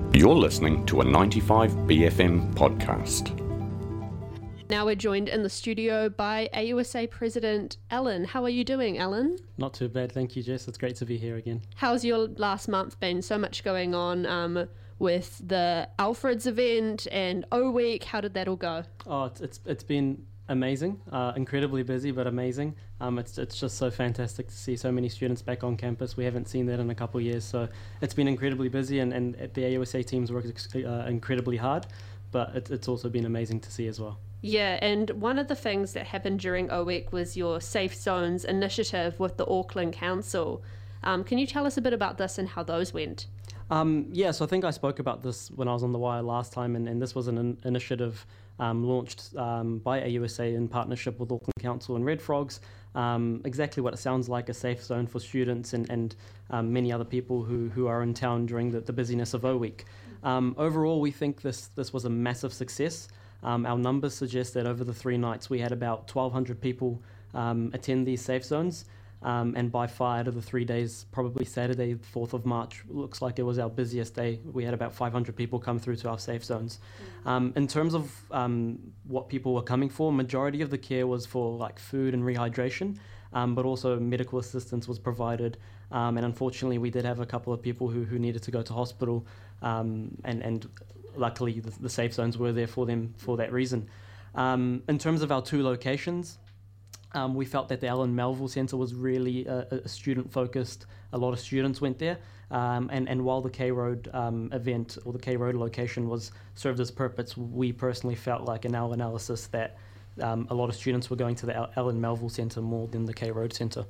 You're listening to a 95BFM podcast. Now we're joined in the studio by AUSA President Alan. How are you doing, Alan? Not too bad, thank you, Jess. It's great to be here again. How's your last month been? So much going on with the Alfred's event and O Week. How did that all go? Oh, it's been amazing, incredibly busy, but amazing. It's just so fantastic to see so many students back on campus. We haven't seen that in a couple of years, so it's been incredibly busy, and the AUSA teams worked incredibly hard, but it's also been amazing to see as well. Yeah, and one of the things that happened during O Week was your Safe Zones initiative with the Auckland Council. Can you tell us a bit about this and how those went? So I think I spoke about this when I was on the wire last time, and this was an initiative launched by AUSA in partnership with Auckland Council and Red Frogs. Exactly what it sounds like, a safe zone for students and many other people who are in town during the busyness of O Week. Overall, we think this was a massive success. Our numbers suggest that over the 3 nights we had about 1,200 people attend these safe zones. And by far, out of the 3 days, probably Saturday, 4th of March, looks like it was our busiest day. We had about 500 people come through to our safe zones. In terms of what people were coming for, majority of the care was for like food and rehydration, but also medical assistance was provided. And unfortunately, we did have a couple of people who needed to go to hospital, and luckily the safe zones were there for them for that reason. In terms of our 2 locations, we felt that the Allan Melville Centre was really a student-focused. A lot of students went there, and while the K Road event or the K Road location served its purpose, we personally felt like in our analysis that a lot of students were going to the Allan Melville Centre more than the K Road Centre.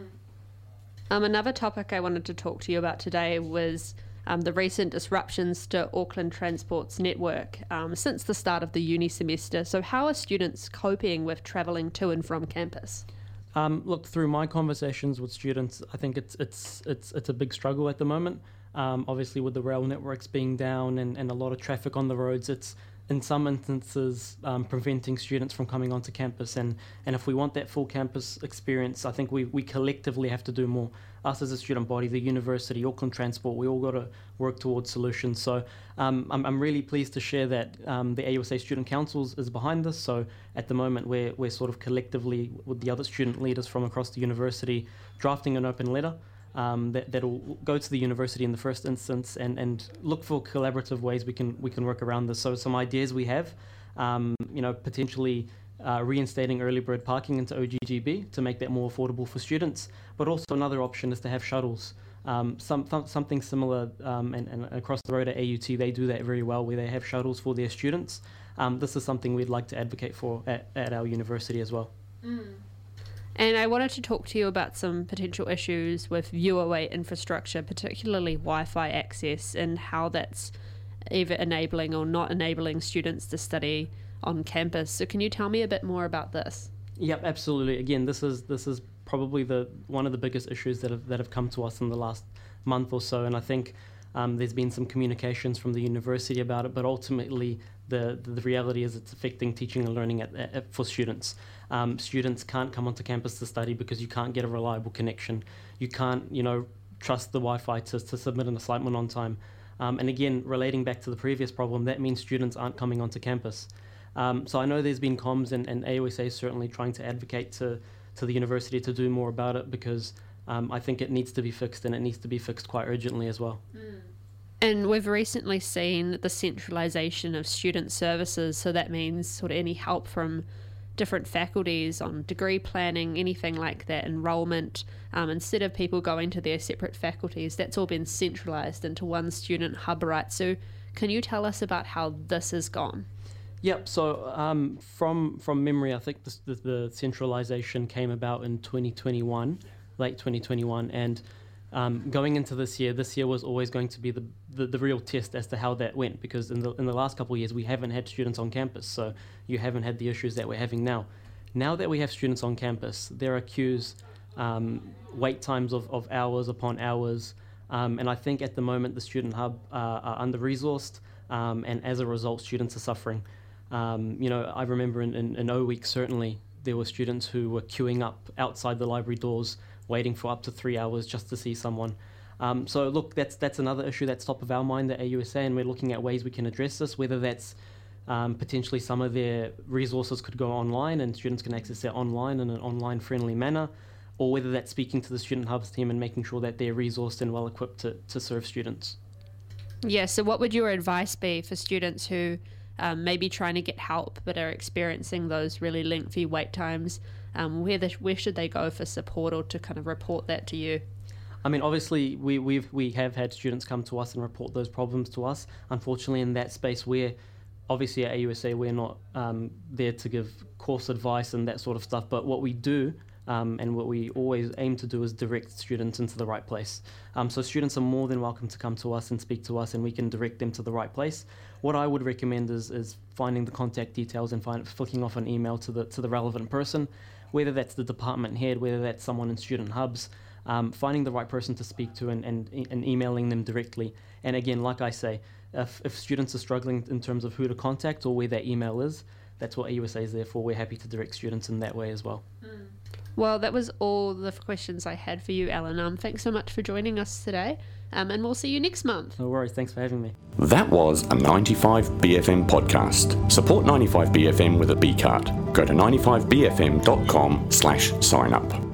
Another topic I wanted to talk to you about today was the recent disruptions to Auckland Transport's network since the start of the uni semester. So how are students coping with travelling to and from campus? Look, through my conversations with students, I think it's a big struggle at the moment. Obviously, with the rail networks being down and a lot of traffic on the roads, it's in some instances preventing students from coming onto campus. And if we want that full campus experience, I think we collectively have to do more. Us as a student body, the university, Auckland Transport, we all got to work towards solutions. So I'm really pleased to share that the AUSA Student Council is behind this. So at the moment, we're sort of collectively with the other student leaders from across the university drafting an open letter that'll go to the university in the first instance and look for collaborative ways we can work around this. So some ideas we have, potentially reinstating early bird parking into OGGB to make that more affordable for students. But also another option is to have shuttles. Something similar, and across the road at AUT, they do that very well, where they have shuttles for their students. This is something we'd like to advocate for at our university as well. And I wanted to talk to you about some potential issues with UOA infrastructure, particularly Wi-Fi access, and how that's either enabling or not enabling students to study on campus. So can you tell me a bit more about this? Yep, absolutely. Again, this is probably one of the biggest issues that have come to us in the last month or so, and I think there's been some communications from the university about it, but ultimately the reality is it's affecting teaching and learning for students. Students can't come onto campus to study because you can't get a reliable connection. You can't, trust the Wi-Fi to submit an assignment on time. And again, relating back to the previous problem, that means students aren't coming onto campus. So I know there's been comms, and AUSA is certainly trying to advocate to the university to do more about it, because I think it needs to be fixed, and it needs to be fixed quite urgently as well. And we've recently seen the centralisation of student services, so that means sort of any help from different faculties on degree planning, anything like that, enrolment, instead of people going to their separate faculties, that's all been centralised into one student hub, right? So can you tell us about how this has gone? Yep. So from memory, I think the centralisation came about in 2021, late 2021, and going into this year was always going to be the real test as to how that went, because in the last couple of years we haven't had students on campus, so you haven't had the issues that we're having now. Now that we have students on campus, there are queues, wait times of hours upon hours, and I think at the moment the student hub are under-resourced, and as a result students are suffering. I remember in O Week, certainly there were students who were queuing up outside the library doors, waiting for up to 3 hours just to see someone. So look, that's another issue that's top of our mind at AUSA, and we're looking at ways we can address this, whether that's potentially some of their resources could go online and students can access it online in an online-friendly manner, or whether that's speaking to the Student Hubs team and making sure that they're resourced and well-equipped to serve students. Yeah, so what would your advice be for students who may be trying to get help but are experiencing those really lengthy wait times? Where should they go for support or to kind of report that to you? I mean, obviously, we have had students come to us and report those problems to us. Unfortunately, in that space, obviously at AUSA, we're not there to give course advice and that sort of stuff, but what we do and what we always aim to do is direct students into the right place. So students are more than welcome to come to us and speak to us, and we can direct them to the right place. What I would recommend is finding the contact details and flicking off an email to the relevant person, whether that's the department head, whether that's someone in Student Hubs, finding the right person to speak to and emailing them directly. And again, like I say, if students are struggling in terms of who to contact or where their email is, that's what AUSA is there for. We're happy to direct students in that way as well. Well, that was all the questions I had for you, Alan. Thanks so much for joining us today, and we'll see you next month. No worries. Thanks for having me. That was a 95BFM podcast. Support 95BFM with a B card. Go to 95BFM.com/sign up.